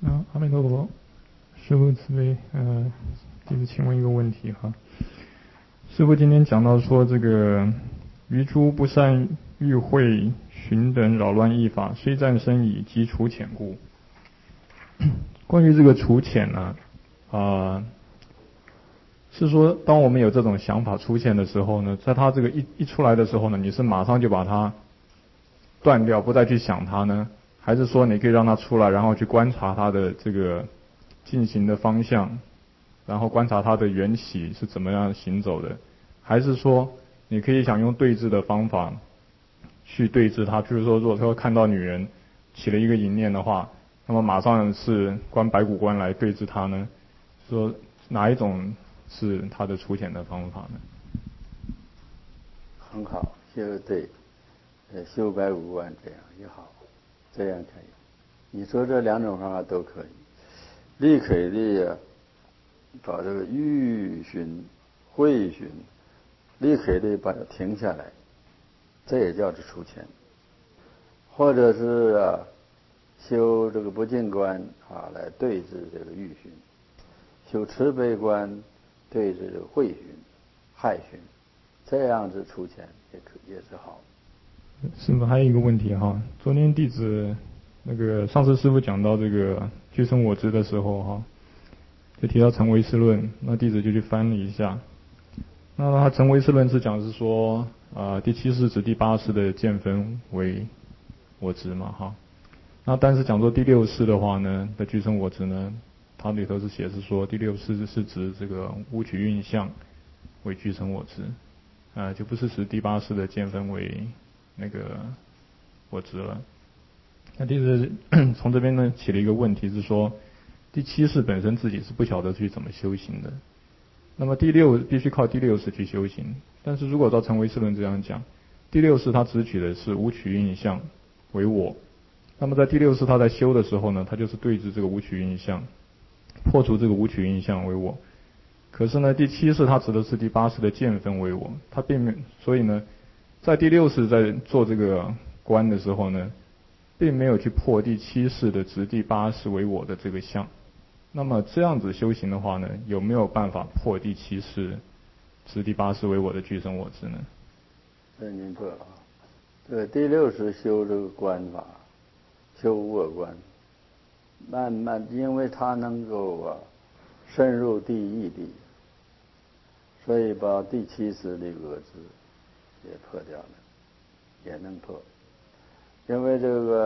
阿弥陀佛，师父慈悲。弟子请问一个问题哈。师父今天讲到说，这个于诸不善欲会寻等扰乱义法，虽暂生矣，即除浅故。关于这个除浅呢，是说当我们有这种想法出现的时候呢，在它这个一出来的时候呢，你是马上就把它断掉，不再去想它呢？还是说你可以让它出来，然后去观察它的这个进行的方向，然后观察它的缘起是怎么样行走的？还是说你可以想用对治的方法去对治它？譬如说，如果说看到女人起了一个淫念的话，那么马上是观白骨观来对治它呢？说哪一种是它的除浅的方法呢？ 很好，对，修白骨观这样也好，这样可以。你说这两种方法都可以，立可以把这个欲寻、会寻，立可以把它停下来，这也叫做除浅。或者是修这个不净观来对治这个欲寻，修慈悲观对治这个会寻、害寻，这样子除浅也是好。 师父还有一个问题哈，昨天弟子上次师父讲到这个俱生我执的时候哈，就提到成唯识论，那弟子就去翻了一下。那他成唯识论是讲是说第七世指第八世的见分为我执嘛哈。那但是讲说第六世的话呢的俱生我执呢，它里头是写是说第六世是指这个五取运相为俱生我执，就不是指第八世的见分为我执了。那弟子从这边呢起了一个问题是说，第七世本身自己是不晓得去怎么修行的，那么必须靠第六世去修行。但是如果照成唯识论这样讲，第六世他只取的是五取运相为我，那么在第六世他在修的时候呢，他就是对治这个五取运相，破除这个五取运相为我。可是呢，第七世他指的是第八世的见分为我，他并没，所以呢，在第六世在做这个观的时候呢，并没有去破第七世的执第八世为我的这个相。那么这样子修行的话呢，有没有办法破第七世执第八世为我的俱生我执呢？ 您说这第六世修这个观法，修无我观，慢慢因为他能够深入地义地，所以把第七世的我执也破掉了，也能破。因为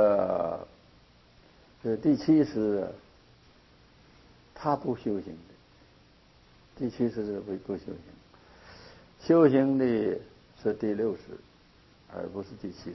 这第七世他不修行的，第七世是不修行，修行的是第六世，而不是第七世。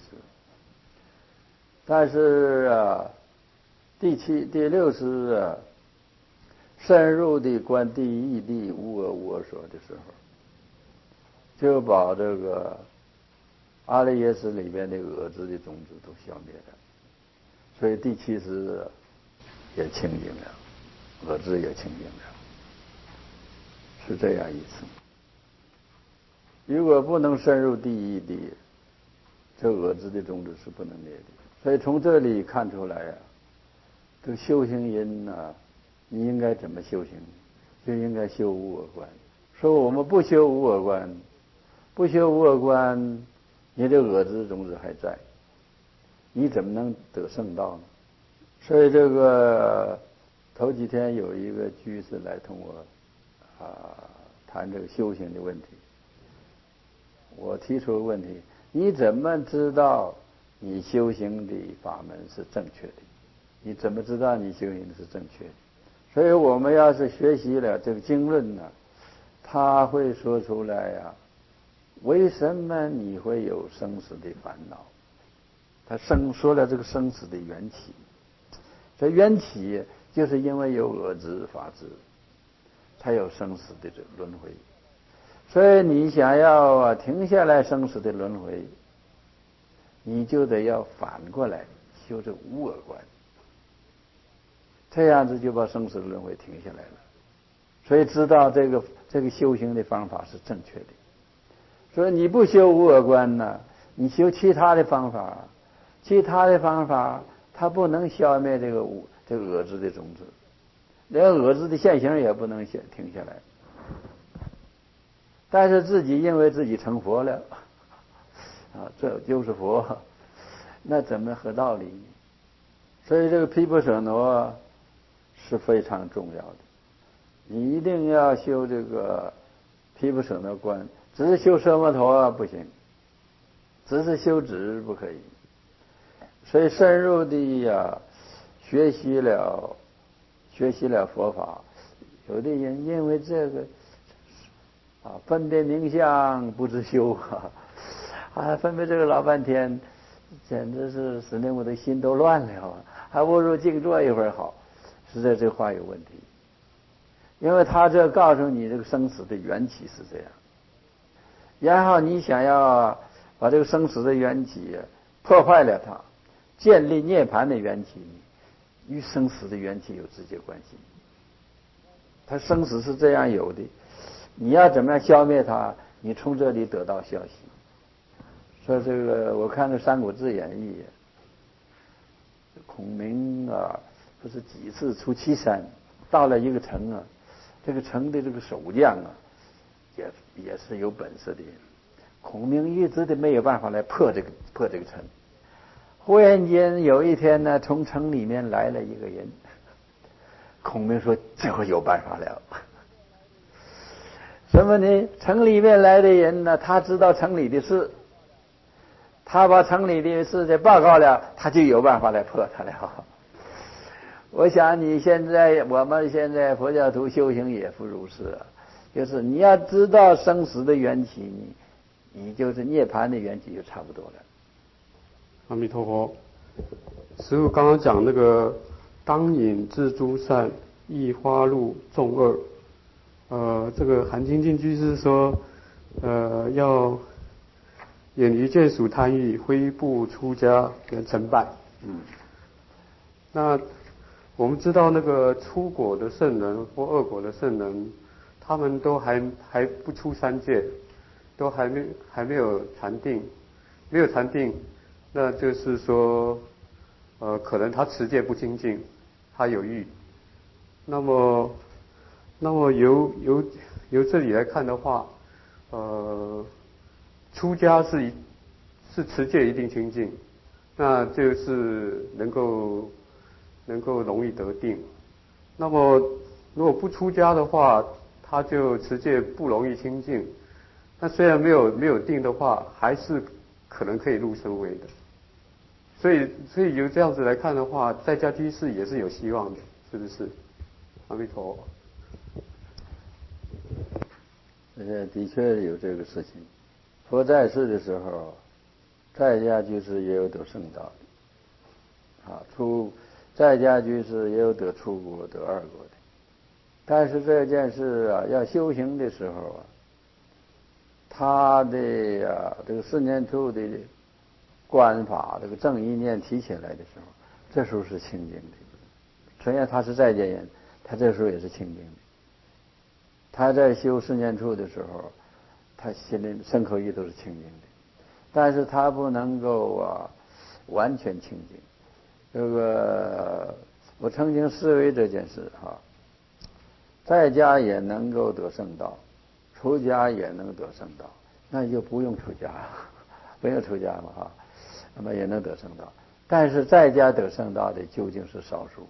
但是第六世深入的观第一地无我无我所的时候，就把这个阿赖耶识里边的我执的种子都消灭了，所以第七识也清净了，我执也清净了，是这样意思。如果不能深入第一地，这我执的种子是不能灭的。所以从这里看出来这个修行人你应该怎么修行？就应该修无我观。说我们不修无我观，不修无我观，你的我执种子还在，你怎么能得圣道呢？所以这个头几天有一个居士来同我谈这个修行的问题，我提出问题：你怎么知道你修行的法门是正确的？你怎么知道你修行的是正确的？所以我们要是学习了这个经论他会说出来为什么你会有生死的烦恼？他说了这个生死的缘起，这缘起就是因为有我执法执，才有生死的这轮回。所以你想要停下来生死的轮回，你就得要反过来修这无我观，这样子就把生死的轮回停下来了。所以知道这个修行的方法是正确的。所以你不修无我观你修其他的方法，它不能消灭这个恶知的种子，连恶知的现行也不能停下来。但是自己因为自己成佛了，这就是佛，那怎么合道理呢？所以这个毗婆舍那是非常重要的，你一定要修这个毗婆舍那观，只是修奢摩陀不行，只是修止不可以。所以深入的学习了佛法，有的人因为这个分别名相不知修分别这个老半天，简直是使得我的心都乱了还不如静坐一会儿好。实在这话有问题，因为他这告诉你这个生死的缘起是这样，然后你想要把这个生死的缘起破坏了它，建立涅槃的缘起，与生死的缘起有直接关系。它生死是这样有的，你要怎么样消灭它，你从这里得到消息。说这个我看这《三国志演义》，孔明不是几次出祁山，到了一个城这个城的这个守将也是有本事的人，孔明一直都没有办法来破这个城。忽然间有一天呢，从城里面来了一个人，孔明说这回有办法了。什么呢？城里面来的人呢，他知道城里的事，他把城里的事给报告了，他就有办法来破他了。我想我们现在佛教徒修行也不如是就是你要知道生死的缘起，你就是涅槃的缘起就差不多了。 阿弥陀佛。师父刚刚讲那个当引自诸善，易花入众恶。这个含经进居是说，要远离见属贪欲，挥步出家跟成败。那我们知道那个出果的圣人或恶果的圣人，他们都还不出三界，都还没有禅定，没有禅定，那就是说，可能他持戒不清净，他有欲。那么由这里来看的话，出家是持戒一定清净，那就是能够容易得定。那么如果不出家的话，他就持戒不容易清净。那虽然没有定的话，还是可能可以入声闻的。所以由这样子来看的话，在家居士也是有希望的，是不是？阿弥陀佛。 的确有这个事情。佛在世的时候，在家居士也有得圣道的，在家居士也有得出国得二国的。但是这件事要修行的时候他的这个四念处的观法，这个正一念提起来的时候，这时候是清净的。虽然他是在家人，他这时候也是清净的。他在修四念处的时候，他心里身口意都是清净的，但是他不能够完全清净。这个我曾经思维这件事在家也能够得圣道，出家也能得圣道，那就不用出家，不用出家嘛那么也能得圣道。但是在家得圣道的究竟是少数，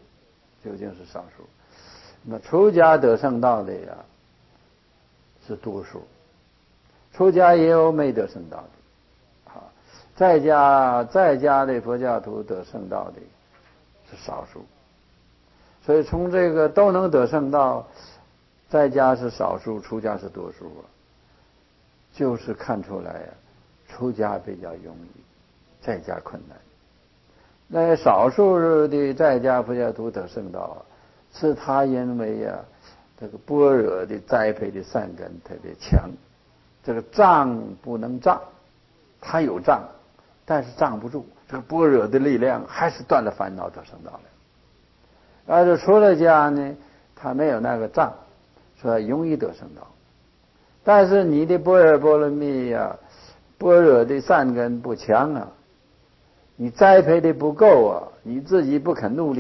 那么出家得圣道的是多数，出家也有没得圣道的在家的佛教徒得圣道的是少数。所以从这个都能得圣道，在家是少数，出家是多数就是看出来出家比较容易，在家困难。那少数的在家佛教徒得圣道是他因为这个般若的栽培的善根特别强，这个障不能障，他有障，但是障不住，这个般若的力量还是断了烦恼得圣道了。而是出了家呢，他没有那个障，所以容易得圣道。但是你的般若波罗蜜般若的善根不强你栽培的不够你自己不肯努力，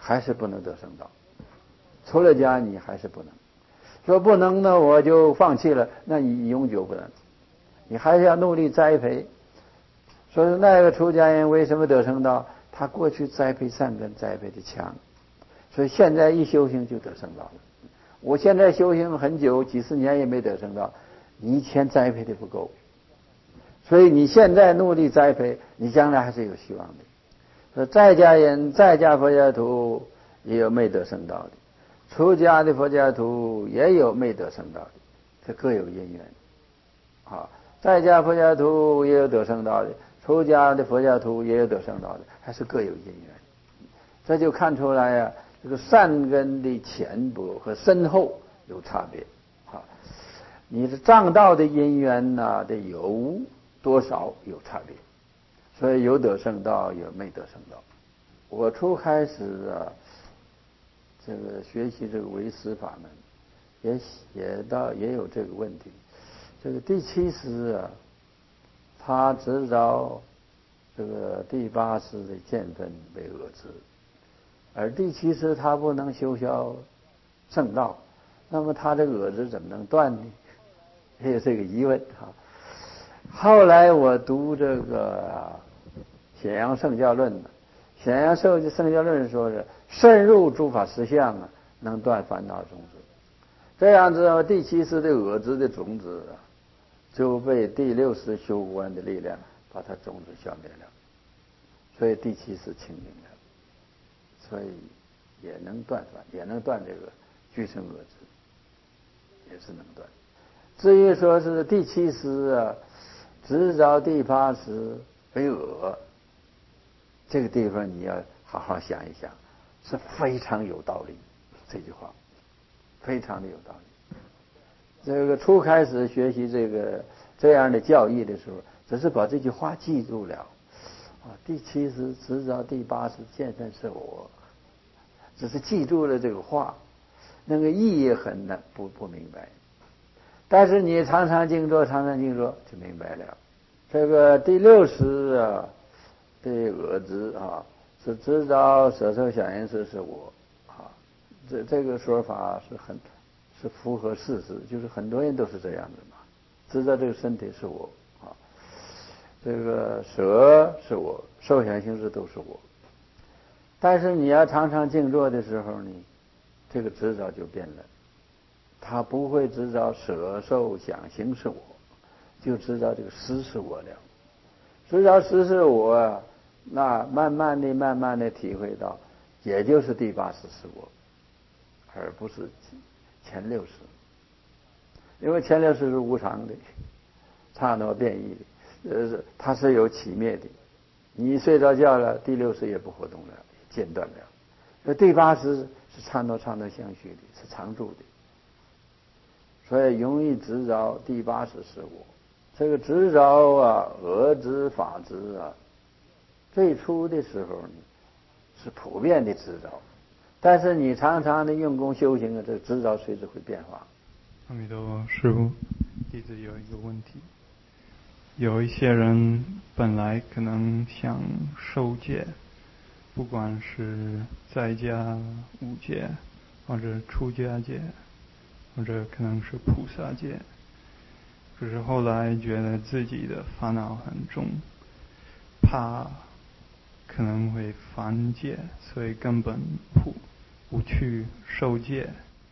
还是不能得圣道。出了家你还是不能。说不能呢，我就放弃了，那你永久不能。你还是要努力栽培。说是那个出家人为什么得圣道？他过去栽培善根栽培的强，所以现在一修行就得圣道了。我现在修行很久，几十年也没得圣道，你以前栽培的不够，所以你现在努力栽培，你将来还是有希望的。说在家人、在家佛教徒也有没得圣道的，出家的佛教徒也有没得圣道的，这各有因缘。啊，在家佛教徒也有得圣道的，出家的佛教徒也有得圣道的，还是各有因缘。这就看出来呀，这个善根的浅薄和深厚有差别。啊，你的障道的因缘呐的有多少有差别，所以有得圣道，有没得圣道。我初开始啊，这个学习这个唯识法门，也有这个问题。这个第七识啊，他执着这个第八识的见分为恶知，而第七识他不能修销圣道，那么他这个恶知怎么能断呢？也有这个疑问啊。后来我读这个显扬圣教论呢，显扬圣教论说是深入诸法实相啊，能断烦恼种子。这样子，第七识的恶知的种子啊，就被第六识修观的力量把它种子消灭了，所以第七识清明了，所以也能断烦，也能断这个俱生恶知，也是能断。至于说是第七识啊，执着第八识为恶，这个地方你要好好想一想，是非常有道理。这句话非常的有道理。这个初开始学习这样的教义的时候，只是把这句话记住了啊，第七识执着第八识见分是我，只是记住了这个话，那个意义很难不明白。但是你常常静坐就明白了。这个第六识啊的恶知啊，是知道色受想行识是我啊，这个说法是符合事实，就是很多人都是这样的嘛，知道这个身体是我啊，这个色是我，受想行识都是我。但是你要常常静坐的时候呢，这个执着就变了。他不会知道色受想行是我，就知道这个识是我了。知道识是我，那慢慢的体会到，也就是第八识是我，而不是前六识。因为前六识是无常的，刹那变异的，它是有起灭的。你睡着觉了，第六识也不活动了，间断了。那第八识是刹那相续的，是常住的。所以容易执着第八识是我。这个执着啊，恶知法执啊，最初的时候呢是普遍的执着，但是你常常的用功修行啊，这个执着随之会变化。 阿弥陀佛，师父，弟子有一个问题，有一些人本来可能想受戒，不管是在家五戒，或者出家戒，或者可能是菩萨戒，可是后来觉得自己的烦恼很重，怕可能会犯戒，所以根本不去受戒。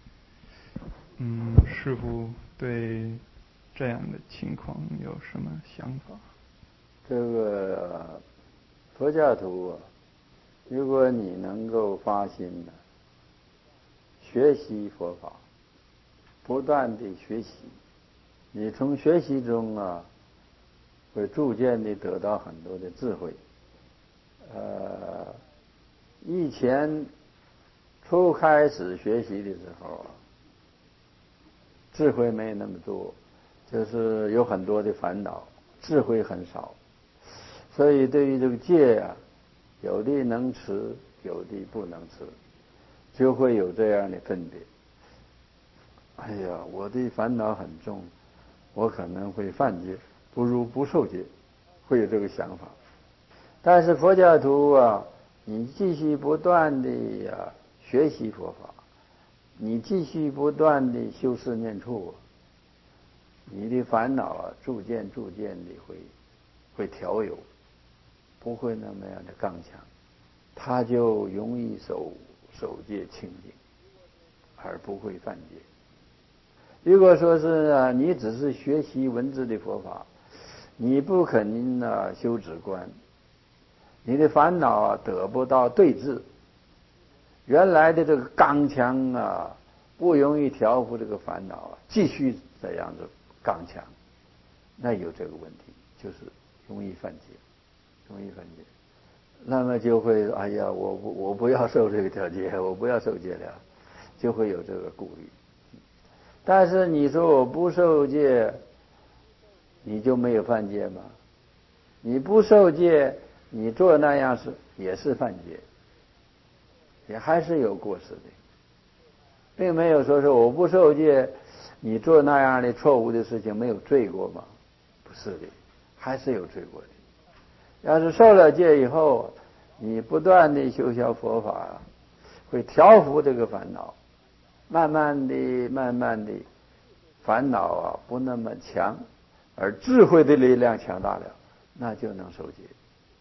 师父对这样的情况有什么想法？ 这个佛教徒啊，如果你能够发心呢，学习佛法，不断的学习，你从学习中啊，会逐渐的得到很多的智慧。以前初开始学习的时候啊，智慧没那么多，就是有很多的烦恼，智慧很少，所以对于这个戒啊，有的能持，有的不能持，就会有这样的分别。哎呀，我的烦恼很重，我可能会犯戒，不如不受戒，会有这个想法。但是佛教徒啊， 你继续不断的学习佛法，你继续不断的修四念处，你的烦恼逐渐的会调柔，不会那么样的刚强，他就容易守戒清净，而不会犯戒。如果说是你只是学习文字的佛法，你不肯修止观，你的烦恼得不到对治，原来的这个刚强不容易调伏这个烦恼继续这样子刚强，那有这个问题，就是容易犯戒。那么就会哎呀，我不要受这条戒，我不要受戒了，就会有这个顾虑。但是你说我不受戒，你就没有犯戒吗？你不受戒，你做那样事也是犯戒，也还是有过失的，并没有说是我不受戒，你做那样的错误的事情没有罪过吗？不是的，还是有罪过的。要是受了戒以后，你不断的修学佛法，会调伏这个烦恼，慢慢的烦恼不那么强，而智慧的力量强大了，那就能受戒，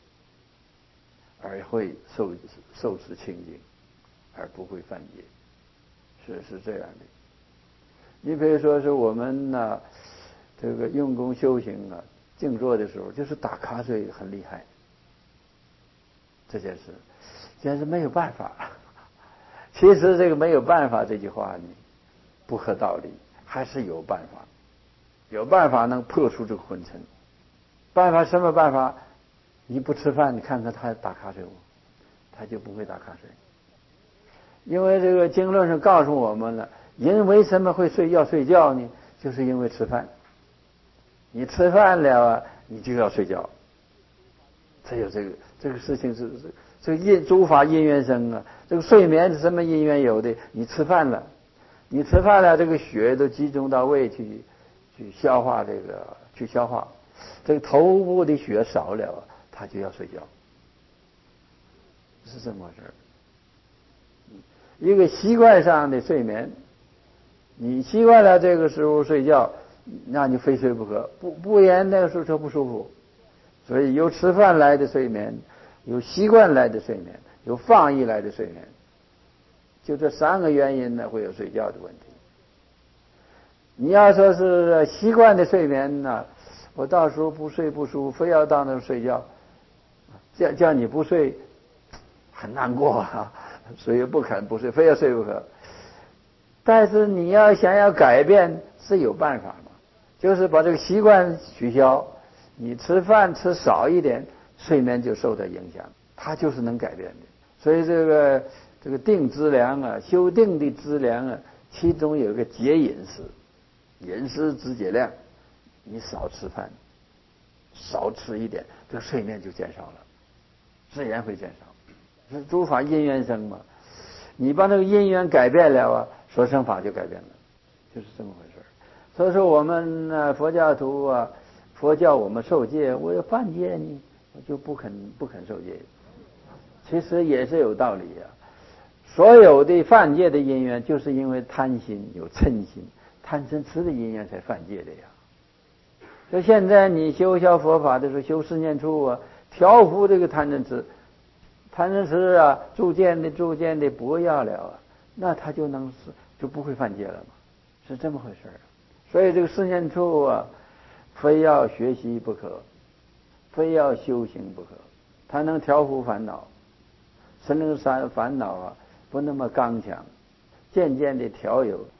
而会受持清净，而不会犯戒，是这样的。你比如说是我们这个用功修行静坐的时候，就是打瞌睡很厉害，这件事真是没有办法。其实这个没有办法这句话呢不合道理，还是有办法，有办法能破除这个昏沉。办法什么办法？你不吃饭，你看看他打瞌睡不？他就不会打瞌睡。因为这个经论上告诉我们了，人为什么会睡觉呢？就是因为吃饭。你吃饭了你就要睡觉。这有这个事情是这个诸法因缘生这个睡眠是什么因缘有的？你吃饭了，这个血都集中到胃去消化去消化。这个头部的血少了，他就要睡觉，是这么回事。一个习惯上的睡眠，你习惯了这个时候睡觉，那你非睡不可，不然那个时候就不舒服。所以有吃饭来的睡眠，有习惯来的睡眠，有放逸来的睡眠，就这三个原因呢，会有睡觉的问题。你要说是习惯的睡眠呢，我到时候不睡不舒服，非要到那儿睡觉，叫你不睡，很难过所以不肯不睡，非要睡不可。但是你要想要改变是有办法嘛，就是把这个习惯取消，你吃饭吃少一点，睡眠就受到影响，它就是能改变的。所以这个定资粮修定的资粮其中有一个节饮食，饮食知节量，你少吃饭，少吃一点，这个睡眠就减少了，自然会减少。是诸法因缘生嘛，你把那个因缘改变了说生法就改变了，就是这么回事。所以说我们佛教徒佛教我们受戒，我要犯戒呢，我就不肯受戒。其实也是有道理所有的犯戒的因缘，就是因为贪心有嗔心，贪嗔痴的因缘才犯戒的呀。所以现在你修佛法的时候，修四念处调伏这个贪嗔痴，逐渐的不要了那他就不会犯戒了嘛，是这么回事所以这个四念处非要学习不可，非要修行不可，它能调伏烦恼，使那个烦恼不那么刚强，渐渐的调柔。